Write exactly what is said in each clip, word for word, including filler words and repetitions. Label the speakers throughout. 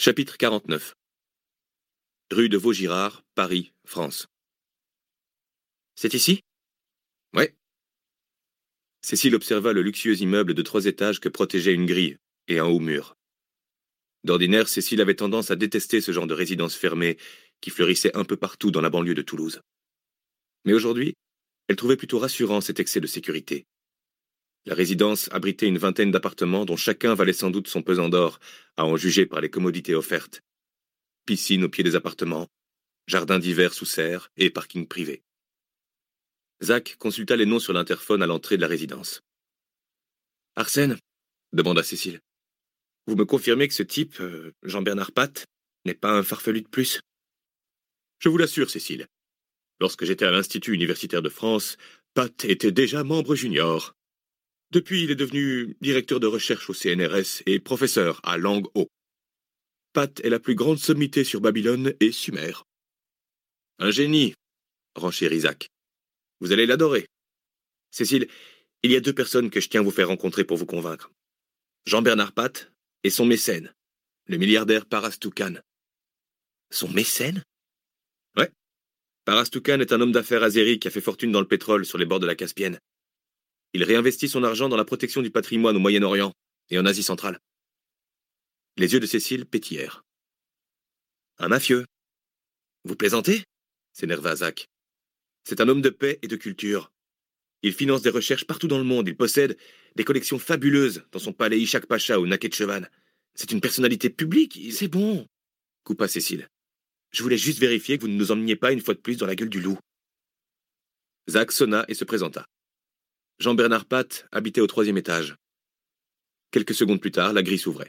Speaker 1: Chapitre quarante-neuf. Rue de Vaugirard, Paris, France. C'est ici? Ouais. Cécile observa le luxueux immeuble de trois étages que protégeait une grille et un haut mur. D'ordinaire, Cécile avait tendance à détester ce genre de résidence fermée qui fleurissait un peu partout dans la banlieue de Toulouse. Mais aujourd'hui, elle trouvait plutôt rassurant cet excès de sécurité. La résidence abritait une vingtaine d'appartements dont chacun valait sans doute son pesant d'or, à en juger par les commodités offertes. Piscine au pied des appartements, jardin d'hiver sous serre et parking privé. Zach consulta les noms sur l'interphone à l'entrée de la résidence. « Arsène ?» demanda Cécile. « Vous me confirmez que ce type, euh, Jean-Bernard Pat, n'est pas un farfelu de plus ?»« Je vous l'assure, Cécile. Lorsque j'étais à l'Institut universitaire de France, Pat était déjà membre junior. Depuis, il est devenu directeur de recherche au C N R S et professeur à Langue Haut. Pat est la plus grande sommité sur Babylone et Sumer. »« Un génie, » renchérit Zach. « Vous allez l'adorer. Cécile, il y a deux personnes que je tiens à vous faire rencontrer pour vous convaincre. Jean-Bernard Pat et son mécène, le milliardaire Paras Toucan. »« Son mécène ?» ?»« Ouais. Paras Toucan est un homme d'affaires azéri qui a fait fortune dans le pétrole sur les bords de la Caspienne. Il réinvestit son argent dans la protection du patrimoine au Moyen-Orient et en Asie centrale. » Les yeux de Cécile pétillèrent. « Un mafieux. »« Vous plaisantez ?» s'énerva Zach. « C'est un homme de paix et de culture. Il finance des recherches partout dans le monde. Il possède des collections fabuleuses dans son palais Ishak Pacha au Nakhetchevan. C'est une personnalité publique. Il... »« C'est bon, » coupa Cécile. « Je voulais juste vérifier que vous ne nous emmeniez pas une fois de plus dans la gueule du loup. » Zach sonna et se présenta. Jean-Bernard Pat habitait au troisième étage. Quelques secondes plus tard, la grille s'ouvrait.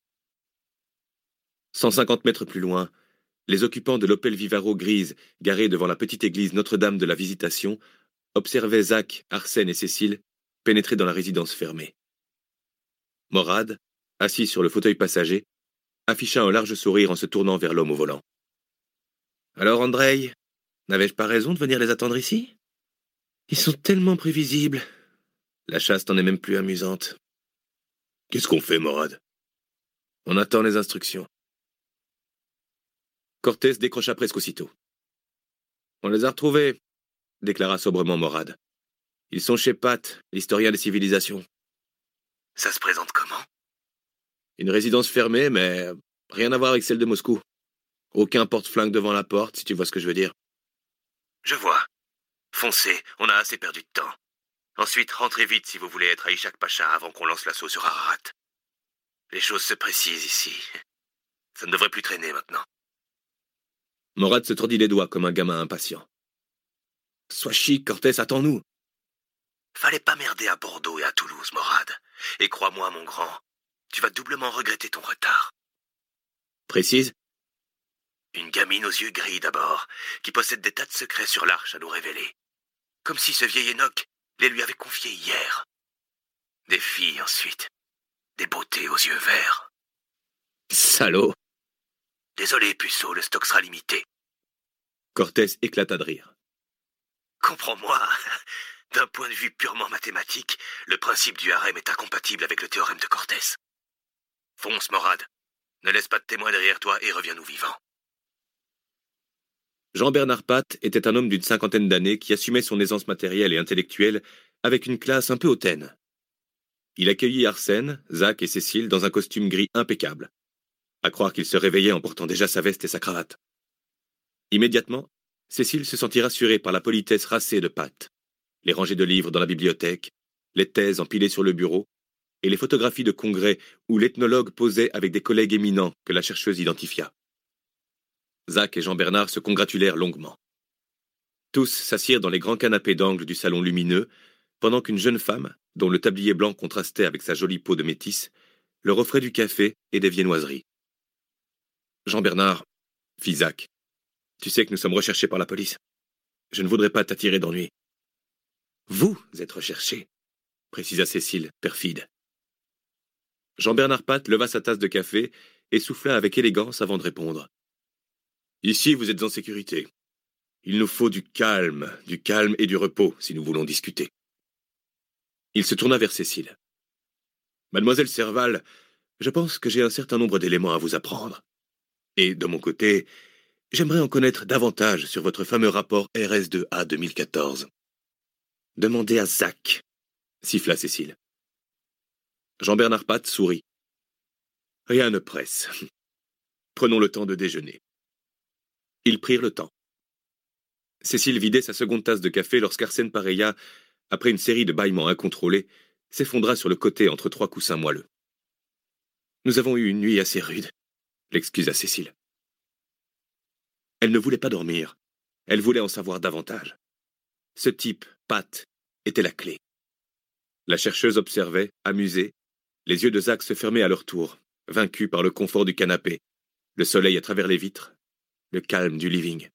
Speaker 1: cent cinquante mètres plus loin, les occupants de l'Opel Vivaro grise, garés devant la petite église Notre-Dame de la Visitation, observaient Zach, Arsène et Cécile pénétrer dans la résidence fermée. Morad, assis sur le fauteuil passager, afficha un large sourire en se tournant vers l'homme au volant. « Alors, Andrei, n'avais-je pas raison de venir les attendre ici? Ils sont tellement prévisibles. La chasse n'en est même plus amusante. »« Qu'est-ce qu'on fait, Morad ?»« On attend les instructions. » Cortés décrocha presque aussitôt. « On les a retrouvés, » déclara sobrement Morad. « Ils sont chez Pat, l'historien des civilisations. »« Ça se présente comment ?»« Une résidence fermée, mais rien à voir avec celle de Moscou. Aucun porte-flingue devant la porte, si tu vois ce que je veux dire. »« Je vois. Foncez, on a assez perdu de temps. Ensuite, rentrez vite si vous voulez être à Ishak Pacha avant qu'on lance l'assaut sur Ararat. Les choses se précisent ici. Ça ne devrait plus traîner maintenant. » Morad se tordit les doigts comme un gamin impatient. « Sois chic, Cortés, attends-nous. »« Fallait pas merder à Bordeaux et à Toulouse, Morad. Et crois-moi, mon grand, tu vas doublement regretter ton retard. »« Précise ?»« Une gamine aux yeux gris d'abord, qui possède des tas de secrets sur l'arche à nous révéler. Comme si ce vieil Enoch les lui avait confiés hier. Des filles ensuite. Des beautés aux yeux verts. »« Salaud !»« Désolé, puceau, le stock sera limité. » Cortés éclata de rire. « Comprends-moi, d'un point de vue purement mathématique, le principe du harem est incompatible avec le théorème de Cortés. Fonce, Morad. Ne laisse pas de témoin derrière toi et reviens-nous vivant. » Jean-Bernard Pat était un homme d'une cinquantaine d'années qui assumait son aisance matérielle et intellectuelle avec une classe un peu hautaine. Il accueillit Arsène, Zach et Cécile dans un costume gris impeccable. À croire qu'il se réveillait en portant déjà sa veste et sa cravate. Immédiatement, Cécile se sentit rassurée par la politesse racée de Pat, les rangées de livres dans la bibliothèque, les thèses empilées sur le bureau, et les photographies de congrès où l'ethnologue posait avec des collègues éminents que la chercheuse identifia. Zach et Jean-Bernard se congratulèrent longuement. Tous s'assirent dans les grands canapés d'angle du salon lumineux, pendant qu'une jeune femme, dont le tablier blanc contrastait avec sa jolie peau de métisse, leur offrait du café et des viennoiseries. « Jean-Bernard, » fit Zach, « tu sais que nous sommes recherchés par la police. Je ne voudrais pas t'attirer d'ennui. »« Vous êtes recherché, » précisa Cécile, perfide. Jean-Bernard Pat leva sa tasse de café et souffla avec élégance avant de répondre. « Ici, vous êtes en sécurité. Il nous faut du calme, du calme et du repos si nous voulons discuter. » Il se tourna vers Cécile. « Mademoiselle Serval, je pense que j'ai un certain nombre d'éléments à vous apprendre. Et de mon côté, j'aimerais en connaître davantage sur votre fameux rapport R S deux A deux mille quatorze. Demandez à Zach, siffla Cécile. Jean-Bernard Pat sourit. Rien ne presse. Prenons le temps de déjeuner. Ils prirent le temps. Cécile vidait sa seconde tasse de café lorsqu'Arsène Pareilla, après une série de bâillements incontrôlés, s'effondra sur le côté entre trois coussins moelleux. Nous avons eu une nuit assez rude, l'excusa Cécile. Elle ne voulait pas dormir. Elle voulait en savoir davantage. Ce type, Pat, était la clé. La chercheuse observait, amusée. Les yeux de Zach se fermaient à leur tour, vaincus par le confort du canapé, le soleil à travers les vitres, le calme du living.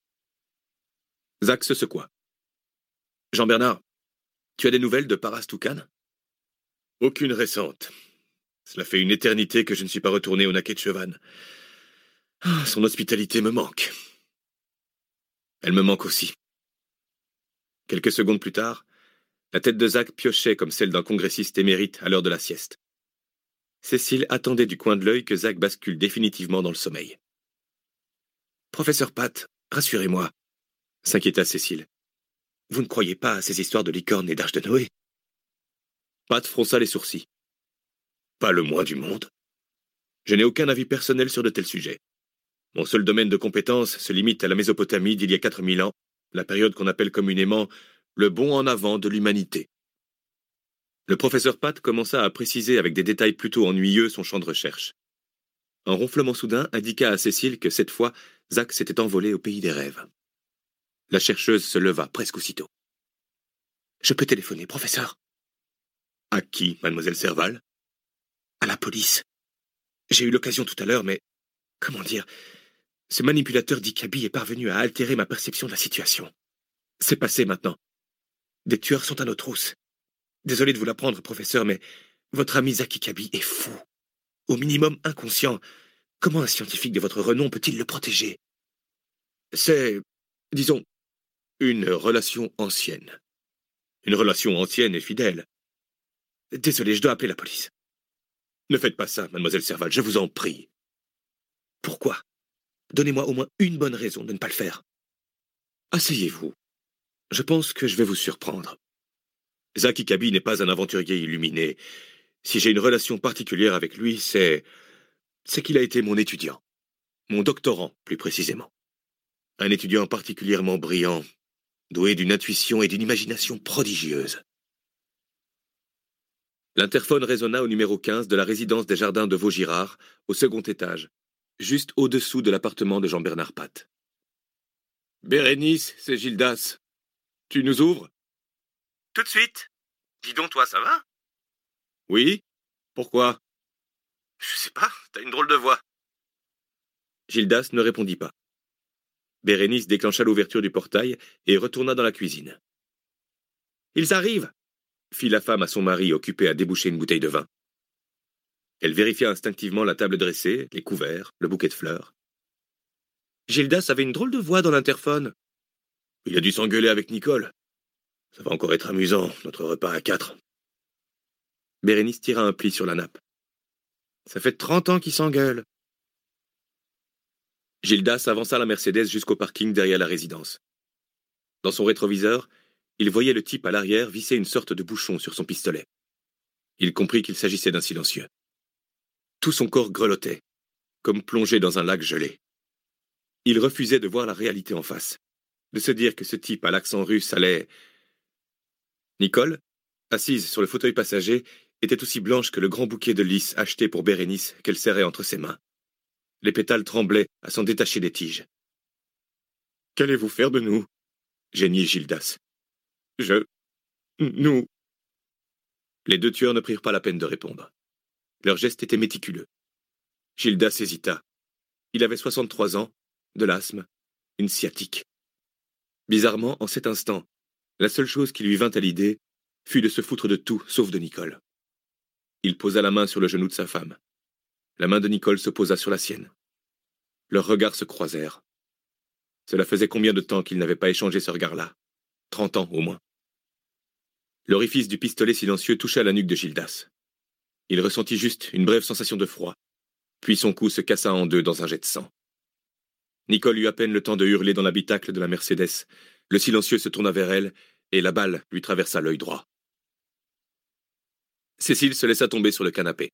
Speaker 1: Zach se secoua. Jean-Bernard, tu as des nouvelles de Paras Toucan? Aucune récente. Cela fait une éternité que je ne suis pas retourné au Nakhichevan. Ah, son hospitalité me manque. Elle me manque aussi. Quelques secondes plus tard, la tête de Zach piochait comme celle d'un congressiste émérite à l'heure de la sieste. Cécile attendait du coin de l'œil que Zach bascule définitivement dans le sommeil. « Professeur Pat, rassurez-moi, » s'inquiéta Cécile. « Vous ne croyez pas à ces histoires de licornes et d'arches de Noé ?» Pat fronça les sourcils. « Pas le moins du monde. Je n'ai aucun avis personnel sur de tels sujets. Mon seul domaine de compétence se limite à la Mésopotamie d'il y a quatre mille ans, la période qu'on appelle communément le bond en avant de l'humanité. » Le professeur Pat commença à préciser avec des détails plutôt ennuyeux son champ de recherche. Un ronflement soudain indiqua à Cécile que cette fois, Zach s'était envolé au pays des rêves. La chercheuse se leva presque aussitôt. « Je peux téléphoner, professeur ?» « À qui, mademoiselle Serval ?»« À la police. J'ai eu l'occasion tout à l'heure, mais... Comment dire ? Ce manipulateur d'Ikabi est parvenu à altérer ma perception de la situation. C'est passé maintenant. Des tueurs sont à nos trousses. Désolé de vous l'apprendre, professeur, mais votre ami Zach Ikabi est fou. Au minimum inconscient. Comment un scientifique de votre renom peut-il le protéger ? C'est, disons, une relation ancienne. Une relation ancienne et fidèle. Désolé, je dois appeler la police. Ne faites pas ça, mademoiselle Serval, je vous en prie. Pourquoi ? Donnez-moi au moins une bonne raison de ne pas le faire. Asseyez-vous. Je pense que je vais vous surprendre. Zach Ikabi n'est pas un aventurier illuminé. Si j'ai une relation particulière avec lui, c'est... c'est qu'il a été mon étudiant. Mon doctorant, plus précisément. Un étudiant particulièrement brillant, doué d'une intuition et d'une imagination prodigieuses. L'interphone résonna au numéro quinze de la résidence des Jardins de Vaugirard, au second étage, juste au-dessous de l'appartement de Jean-Bernard Pat. « Bérénice, c'est Gildas. Tu nous ouvres ?»«
Speaker 2: Tout de suite. Dis donc, toi, ça va ?»«
Speaker 1: Oui. Pourquoi ?»«
Speaker 2: Je sais pas, t'as une drôle de voix. »
Speaker 1: Gildas ne répondit pas. Bérénice déclencha l'ouverture du portail et retourna dans la cuisine. « Ils arrivent !» fit la femme à son mari occupé à déboucher une bouteille de vin. Elle vérifia instinctivement la table dressée, les couverts, le bouquet de fleurs. Gildas avait une drôle de voix dans l'interphone. Il a dû s'engueuler avec Nicole. Ça va encore être amusant, notre repas à quatre. Bérénice tira un pli sur la nappe. Ça fait trente ans qu'ils s'engueulent. Gildas avança la Mercedes jusqu'au parking derrière la résidence. Dans son rétroviseur, il voyait le type à l'arrière visser une sorte de bouchon sur son pistolet. Il comprit qu'il s'agissait d'un silencieux. Tout son corps grelottait, comme plongé dans un lac gelé. Il refusait de voir la réalité en face, de se dire que ce type à l'accent russe allait... Nicole, assise sur le fauteuil passager, était aussi blanche que le grand bouquet de lys acheté pour Bérénice qu'elle serrait entre ses mains. Les pétales tremblaient à s'en détacher des tiges. « Qu'allez-vous faire de nous ?» geignit Gildas. « Je... nous... » Les deux tueurs ne prirent pas la peine de répondre. Leur geste était méticuleux. Gildas hésita. Il avait soixante-trois ans, de l'asthme, une sciatique. Bizarrement, en cet instant, la seule chose qui lui vint à l'idée fut de se foutre de tout sauf de Nicole. Il posa la main sur le genou de sa femme. La main de Nicole se posa sur la sienne. Leurs regards se croisèrent. Cela faisait combien de temps qu'ils n'avaient pas échangé ce regard-là ? Trente ans, au moins. L'orifice du pistolet silencieux toucha la nuque de Gildas. Il ressentit juste une brève sensation de froid, puis son cou se cassa en deux dans un jet de sang. Nicole eut à peine le temps de hurler dans l'habitacle de la Mercedes. Le silencieux se tourna vers elle, et la balle lui traversa l'œil droit. Cécile se laissa tomber sur le canapé.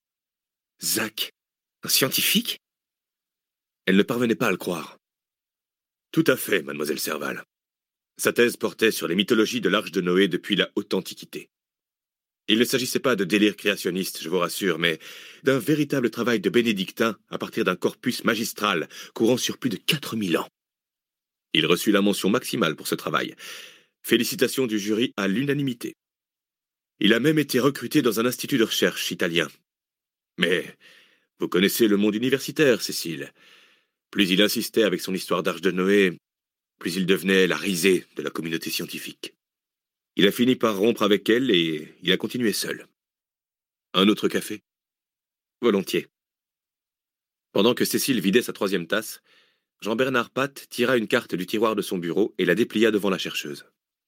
Speaker 1: Zach, un scientifique? Elle ne parvenait pas à le croire. Tout à fait, mademoiselle Serval. Sa thèse portait sur les mythologies de l'Arche de Noé depuis la haute antiquité. Il ne s'agissait pas de délire créationniste, je vous rassure, mais d'un véritable travail de bénédictin à partir d'un corpus magistral courant sur plus de quatre mille ans. Il reçut la mention maximale pour ce travail. Félicitations du jury à l'unanimité. Il a même été recruté dans un institut de recherche italien. Mais vous connaissez le monde universitaire, Cécile. Plus il insistait avec son histoire d'Arche de Noé, plus il devenait la risée de la communauté scientifique. Il a fini par rompre avec elle et il a continué seul. Un autre café? Volontiers. Pendant que Cécile vidait sa troisième tasse, Jean-Bernard Pat tira une carte du tiroir de son bureau et la déplia devant la chercheuse.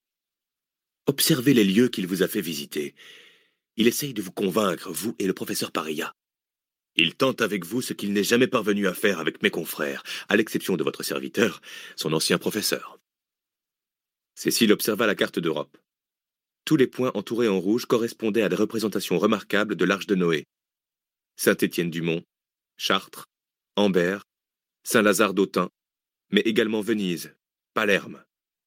Speaker 1: Observez les lieux qu'il vous a fait visiter. Il essaye de vous convaincre, vous et le professeur Parilla. Il tente avec vous ce qu'il n'est jamais parvenu à faire avec mes confrères, à l'exception de votre serviteur, son ancien professeur. Cécile observa la carte d'Europe. Tous les points entourés en rouge correspondaient à des représentations remarquables de l'Arche de Noé. Saint-Étienne-du-Mont, Chartres, Ambert, Saint-Lazare d'Autun, mais également Venise, Palerme.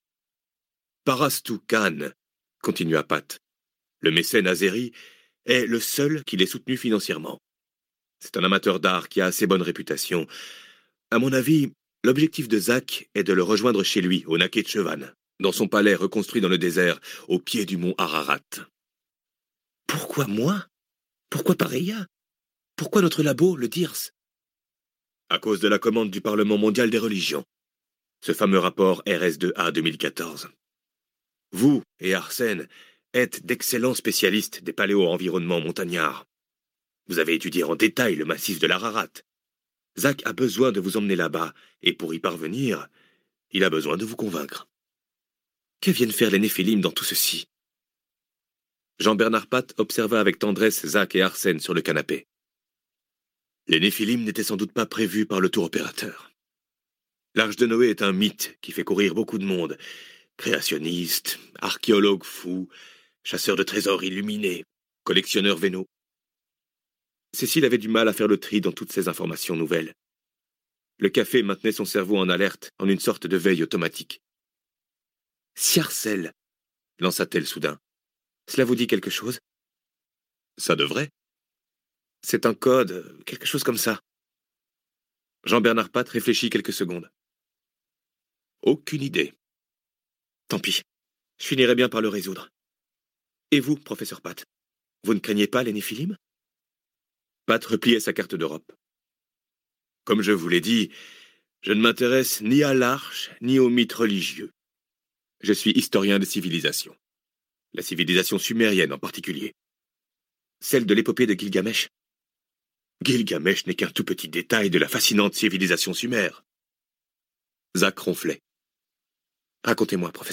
Speaker 1: Parastou Khan, continua Pat. Le mécène Azeri est le seul qui l'ait soutenu financièrement. C'est un amateur d'art qui a assez bonne réputation. À mon avis, l'objectif de Zach est de le rejoindre chez lui, au Nakhichevan, dans son palais reconstruit dans le désert, au pied du mont Ararat. Pourquoi moi? Pourquoi Parilla? Pourquoi notre labo, le D I R S? À cause de la commande du Parlement mondial des religions. Ce fameux rapport R S deux A deux mille quatorze. Vous et Arsène êtes d'excellents spécialistes des paléo-environnements montagnards. Vous avez étudié en détail le massif de l'Ararat. Zach a besoin de vous emmener là-bas, et pour y parvenir, il a besoin de vous convaincre. Que viennent faire les Néphilim dans tout ceci? Jean-Bernard Pat observa avec tendresse Zach et Arsène sur le canapé. Les Néphilim n'étaient sans doute pas prévus par le tour opérateur. L'Arche de Noé est un mythe qui fait courir beaucoup de monde. Créationnistes, archéologues fous, chasseurs de trésors illuminés, collectionneurs vénaux. Cécile avait du mal à faire le tri dans toutes ces informations nouvelles. Le café maintenait son cerveau en alerte, en une sorte de veille automatique. « Siarcelle » lança-t-elle soudain. « Cela vous dit quelque chose ?»« Ça devrait. »« C'est un code, quelque chose comme ça. » Jean-Bernard Pat réfléchit quelques secondes. « Aucune idée. Tant pis, je finirai bien par le résoudre. Et vous, professeur Pat, vous ne craignez pas les Néphilim ?» Pat repliait sa carte d'Europe. « Comme je vous l'ai dit, je ne m'intéresse ni à l'arche, ni aux mythes religieux. Je suis historien des civilisations. La civilisation sumérienne en particulier. Celle de l'épopée de Gilgamesh. Gilgamesh n'est qu'un tout petit détail de la fascinante civilisation sumère. » Zach ronflait. « Racontez-moi, professeur. »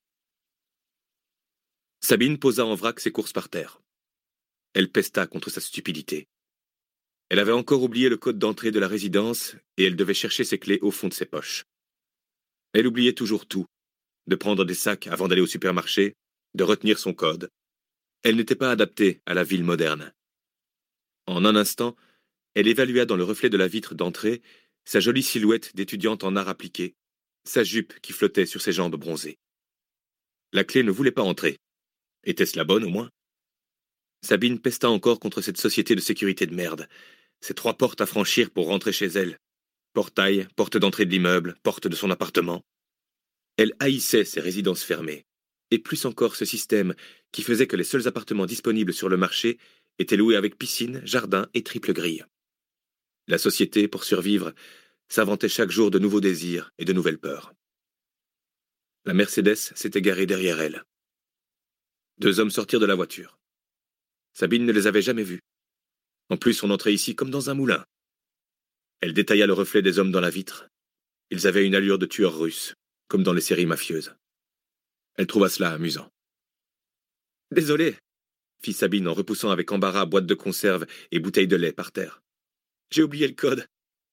Speaker 1: Sabine posa en vrac ses courses par terre. Elle pesta contre sa stupidité. Elle avait encore oublié le code d'entrée de la résidence et elle devait chercher ses clés au fond de ses poches. Elle oubliait toujours tout, de prendre des sacs avant d'aller au supermarché, de retenir son code. Elle n'était pas adaptée à la ville moderne. En un instant, elle évalua dans le reflet de la vitre d'entrée sa jolie silhouette d'étudiante en art appliqué, sa jupe qui flottait sur ses jambes bronzées. La clé ne voulait pas entrer. Était-ce la bonne au moins? Sabine pesta encore contre cette société de sécurité de merde. Ces trois portes à franchir pour rentrer chez elle. Portail, porte d'entrée de l'immeuble, porte de son appartement. Elle haïssait ces résidences fermées. Et plus encore ce système qui faisait que les seuls appartements disponibles sur le marché étaient loués avec piscine, jardin et triple grille. La société, pour survivre, s'inventait chaque jour de nouveaux désirs et de nouvelles peurs. La Mercedes s'était garée derrière elle. Deux hommes sortirent de la voiture. Sabine ne les avait jamais vus. En plus, on entrait ici comme dans un moulin. Elle détailla le reflet des hommes dans la vitre. Ils avaient une allure de tueurs russes, comme dans les séries mafieuses. Elle trouva cela amusant. « Désolé, » fit Sabine en repoussant avec embarras boîte de conserve et bouteille de lait par terre. « J'ai oublié le code. »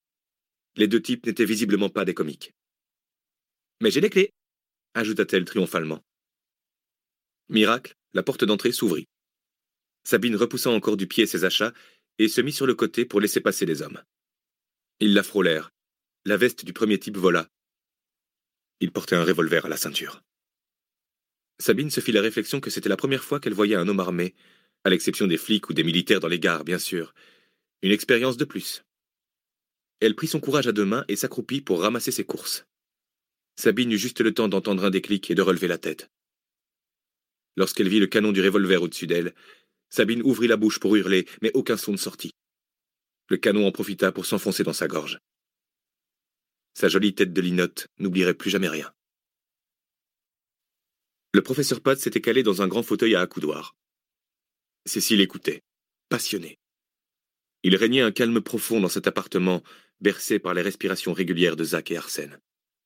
Speaker 1: Les deux types n'étaient visiblement pas des comiques. « Mais j'ai les clés !» ajouta-t-elle triomphalement. Miracle, la porte d'entrée s'ouvrit. Sabine repoussa encore du pied ses achats et se mit sur le côté pour laisser passer les hommes. Ils la frôlèrent. La veste du premier type vola. Il portait un revolver à la ceinture. Sabine se fit la réflexion que c'était la première fois qu'elle voyait un homme armé, à l'exception des flics ou des militaires dans les gares, bien sûr. Une expérience de plus. Elle prit son courage à deux mains et s'accroupit pour ramasser ses courses. Sabine eut juste le temps d'entendre un déclic et de relever la tête. Lorsqu'elle vit le canon du revolver au-dessus d'elle, Sabine ouvrit la bouche pour hurler, mais aucun son ne sortit. Le canon en profita pour s'enfoncer dans sa gorge. Sa jolie tête de linotte n'oublierait plus jamais rien. Le professeur Pat s'était calé dans un grand fauteuil à accoudoir. Cécile écoutait, passionnée. Il régnait un calme profond dans cet appartement, bercé par les respirations régulières de Zach et Arsène.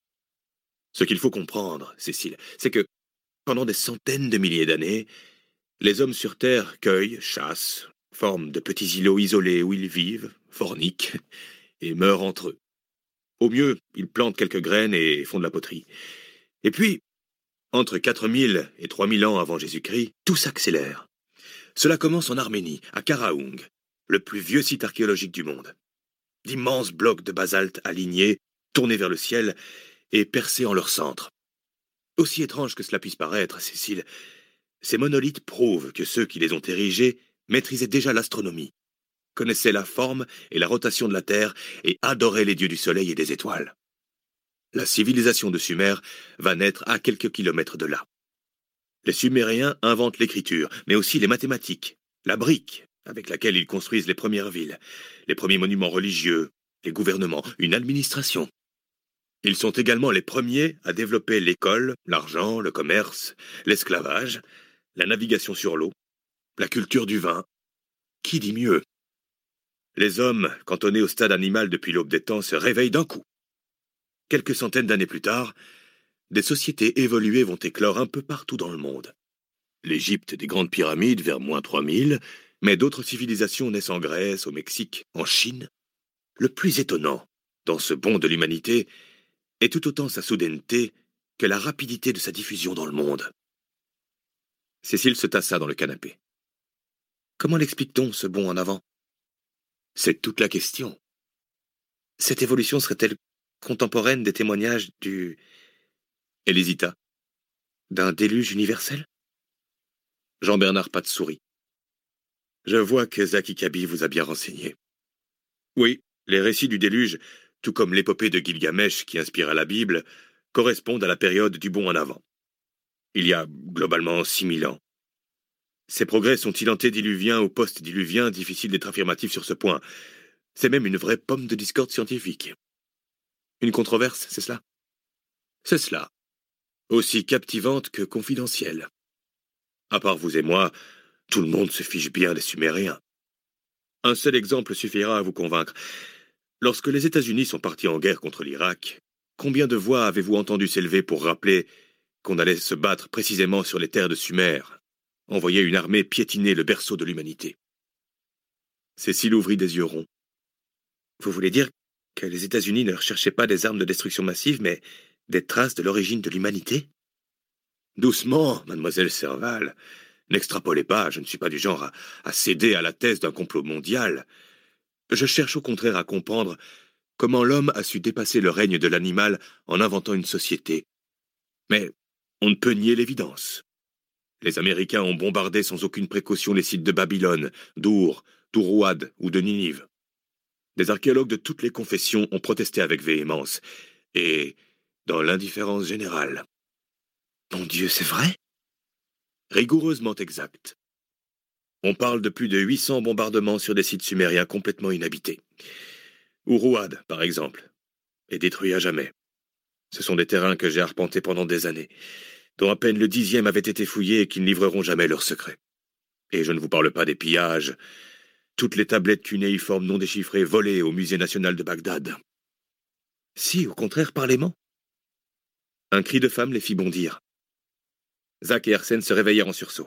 Speaker 1: Ce qu'il faut comprendre, Cécile, c'est que, pendant des centaines de milliers d'années, les hommes sur Terre cueillent, chassent, forment de petits îlots isolés où ils vivent, forniquent, et meurent entre eux. Au mieux, ils plantent quelques graines et font de la poterie. Et puis, entre quatre mille et trois mille ans avant Jésus-Christ, tout s'accélère. Cela commence en Arménie, à Karaoung, le plus vieux site archéologique du monde. D'immenses blocs de basalte alignés, tournés vers le ciel et percés en leur centre. Aussi étrange que cela puisse paraître, Cécile, ces monolithes prouvent que ceux qui les ont érigés maîtrisaient déjà l'astronomie, connaissaient la forme et la rotation de la Terre et adoraient les dieux du soleil et des étoiles. La civilisation de Sumer va naître à quelques kilomètres de là. Les Sumériens inventent l'écriture, mais aussi les mathématiques, la brique, avec laquelle ils construisent les premières villes, les premiers monuments religieux, les gouvernements, une administration. Ils sont également les premiers à développer l'école, l'argent, le commerce, l'esclavage, la navigation sur l'eau, la culture du vin. Qui dit mieux? Les hommes, cantonnés au stade animal depuis l'aube des temps, se réveillent d'un coup. Quelques centaines d'années plus tard, des sociétés évoluées vont éclore un peu partout dans le monde. L'Égypte des grandes pyramides vers moins trois mille, mais d'autres civilisations naissent en Grèce, au Mexique, en Chine. Le plus étonnant, dans ce bond de l'humanité, est tout autant sa soudaineté que la rapidité de sa diffusion dans le monde. Cécile se tassa dans le canapé. Comment l'explique-t-on, ce bond en avant? C'est toute la question. Cette évolution serait-elle contemporaine des témoignages du... Elle hésita. D'un déluge universel? Jean-Bernard Pat sourit. Je vois que Zaki Kaby vous a bien renseigné. Oui, les récits du déluge, tout comme l'épopée de Gilgamesh qui inspira la Bible, correspondent à la période du bond en avant. Il y a globalement six mille ans. Ces progrès sont-ils antédiluviens ou post-diluviens? Difficile d'être affirmatif sur ce point. C'est même une vraie pomme de discorde scientifique. Une controverse, c'est cela? C'est cela. Aussi captivante que confidentielle. À part vous et moi, tout le monde se fiche bien des Sumériens. Un seul exemple suffira à vous convaincre. Lorsque les États-Unis sont partis en guerre contre l'Irak, combien de voix avez-vous entendu s'élever pour rappeler qu'on allait se battre précisément sur les terres de Sumer, envoyer une armée piétiner le berceau de l'humanité? Cécile ouvrit des yeux ronds. Vous voulez dire que les États-Unis ne recherchaient pas des armes de destruction massive, mais des traces de l'origine de l'humanité? Doucement, mademoiselle Serval. N'extrapolez pas, je ne suis pas du genre à, à céder à la thèse d'un complot mondial. Je cherche au contraire à comprendre comment l'homme a su dépasser le règne de l'animal en inventant une société. Mais on ne peut nier l'évidence. Les Américains ont bombardé sans aucune précaution les sites de Babylone, d'Our, d'Uruad ou de Ninive. Des archéologues de toutes les confessions ont protesté avec véhémence, et dans l'indifférence générale. Mon Dieu, c'est vrai? Rigoureusement exact. On parle de plus de huit cents bombardements sur des sites sumériens complètement inhabités. Uruad, par exemple, est détruit à jamais. Ce sont des terrains que j'ai arpentés pendant des années, dont à peine le dixième avait été fouillé et qui ne livreront jamais leurs secrets. Et je ne vous parle pas des pillages, toutes les tablettes cunéiformes non déchiffrées volées au musée national de Bagdad. Si, au contraire, parlez-moi. Un cri de femme les fit bondir. Zach et Arsène se réveillèrent en sursaut.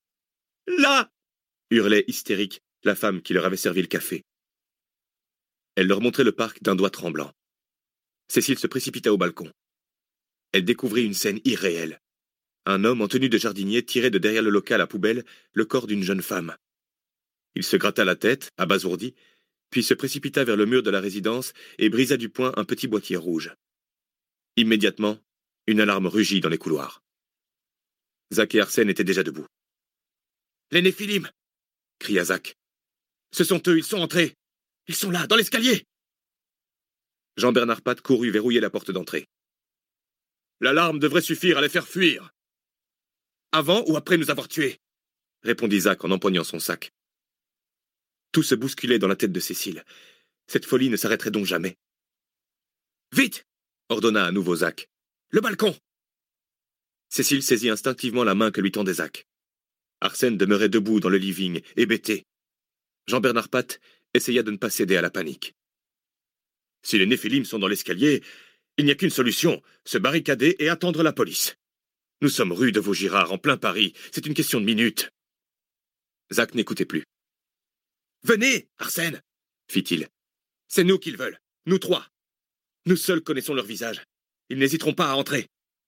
Speaker 1: « Là !» hurlait hystérique la femme qui leur avait servi le café. Elle leur montrait le parc d'un doigt tremblant. Cécile se précipita au balcon. Elle découvrit une scène irréelle. Un homme en tenue de jardinier tirait de derrière le local à poubelle le corps d'une jeune femme. Il se gratta la tête, abasourdi, puis se précipita vers le mur de la résidence et brisa du poing un petit boîtier rouge. Immédiatement, une alarme rugit dans les couloirs. Zach et Arsène étaient déjà debout. « Les Néphilim !» cria Zach. « Ce sont eux, ils sont entrés. Ils sont là, dans l'escalier !» Jean-Bernard Pat courut verrouiller la porte d'entrée. « L'alarme devrait suffire à les faire fuir. »« Avant ou après nous avoir tués ?» répondit Zach en empoignant son sac. Tout se bousculait dans la tête de Cécile. Cette folie ne s'arrêterait donc jamais. « Vite !» ordonna à nouveau Zach. « Le balcon !» Cécile saisit instinctivement la main que lui tendait Zach. Arsène demeurait debout dans le living, hébété. Jean-Bernard Pat essaya de ne pas céder à la panique. « Si les Néphilim sont dans l'escalier, il n'y a qu'une solution, se barricader et attendre la police. Nous sommes rue de Vaugirard, en plein Paris, c'est une question de minutes. » Zach n'écoutait plus. « Venez, Arsène !» fit-il. « C'est nous qu'ils veulent, nous trois. Nous seuls connaissons leur visage. Ils n'hésiteront pas à entrer. »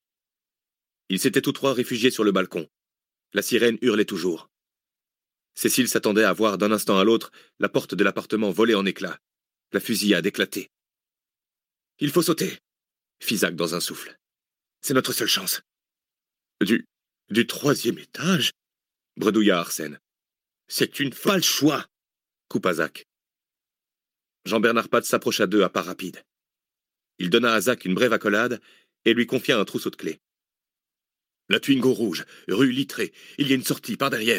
Speaker 1: Ils s'étaient tous trois réfugiés sur le balcon. La sirène hurlait toujours. Cécile s'attendait à voir d'un instant à l'autre la porte de l'appartement voler en éclats, la fusillade éclater. « Il faut sauter !» fit Zach dans un souffle. « C'est notre seule chance. »« Du... du troisième étage ?» bredouilla Arsène. « C'est une pas le choix !» coupa Zach. Jean-Bernard Pat s'approcha d'eux à pas rapides. Il donna à Zach une brève accolade et lui confia un trousseau de clés. « La Twingo rouge, rue Littré, il y a une sortie par derrière. »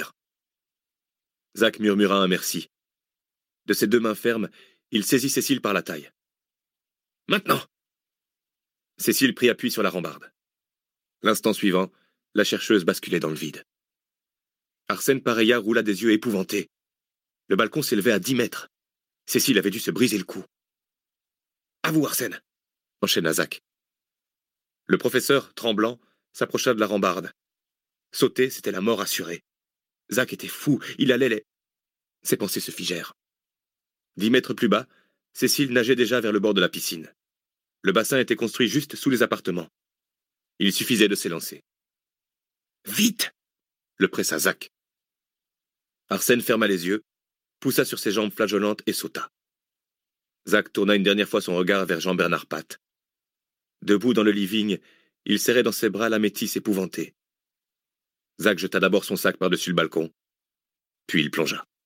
Speaker 1: Zach murmura un merci. De ses deux mains fermes, il saisit Cécile par la taille. « Maintenant !» Cécile prit appui sur la rambarde. L'instant suivant, la chercheuse basculait dans le vide. Arsène pareilla roula des yeux épouvantés. Le balcon s'élevait à dix mètres. Cécile avait dû se briser le cou. « À vous, Arsène !» enchaîna Zach. Le professeur, tremblant, s'approcha de la rambarde. Sauter, c'était la mort assurée. Zach était fou, il allait les... Ses pensées se figèrent. Dix mètres plus bas, Cécile nageait déjà vers le bord de la piscine. Le bassin était construit juste sous les appartements. Il suffisait de s'élancer. « Vite !» le pressa Zach. Arsène ferma les yeux, poussa sur ses jambes flageolantes et sauta. Zach tourna une dernière fois son regard vers Jean-Bernard Pat. Debout dans le living, il serrait dans ses bras la métisse épouvantée. Zach jeta d'abord son sac par-dessus le balcon, puis il plongea.